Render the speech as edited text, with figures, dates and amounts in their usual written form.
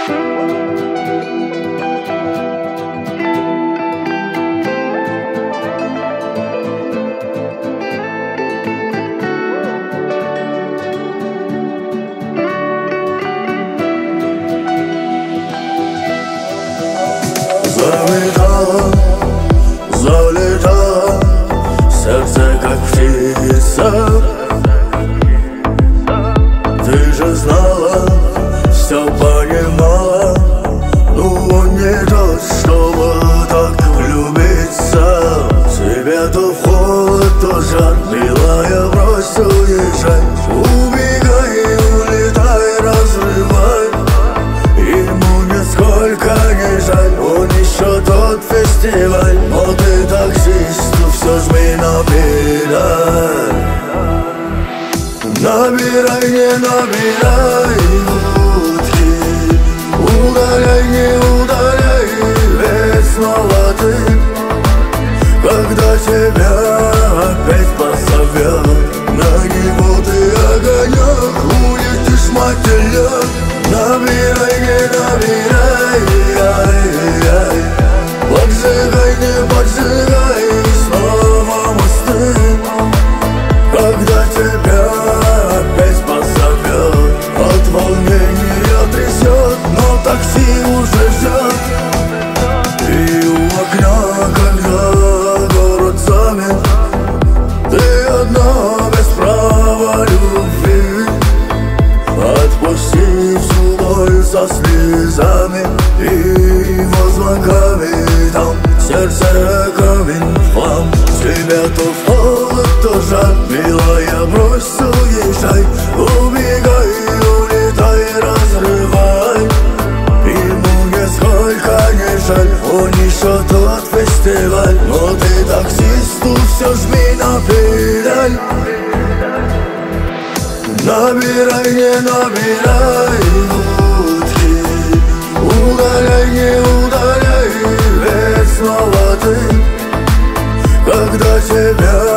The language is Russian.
Залетало, сердце как птица. Ты же знала, все понимала, ну не тот, чтобы так влюбиться. Тебя то в холод, то жар, милая, брось уезжай. Убегай, улетай, разрывай. Ему нисколько не жаль, он еще тот фестиваль. Но ты таксисту все жми на педаль. Набирай, не набирай будки, удаляй, не удаляй, ведь снова ты, когда тебя опять позовет. На него ты огонек, улетишь мотылек. Набирай, не набирай, ай-яй. Поджигай, не поджигай, снова мосты, когда тебя опять позовет. От волнения трясет, но такси уже ждет. И у окна, когда город замет, ты одна без права любви. Отпусти всю боль со слезами и возлаками. Там сердце камень в хлам. Тебя то в холод, то жар, милая, брось уезжай. Убегай, улетай, разрывай. Ему нисколько не жаль, он еще тот фестиваль. Но ты таксисту все жми на педаль. Набирай, не набирай будки, удаляй, не удаляй, ведь снова ты, когда тебя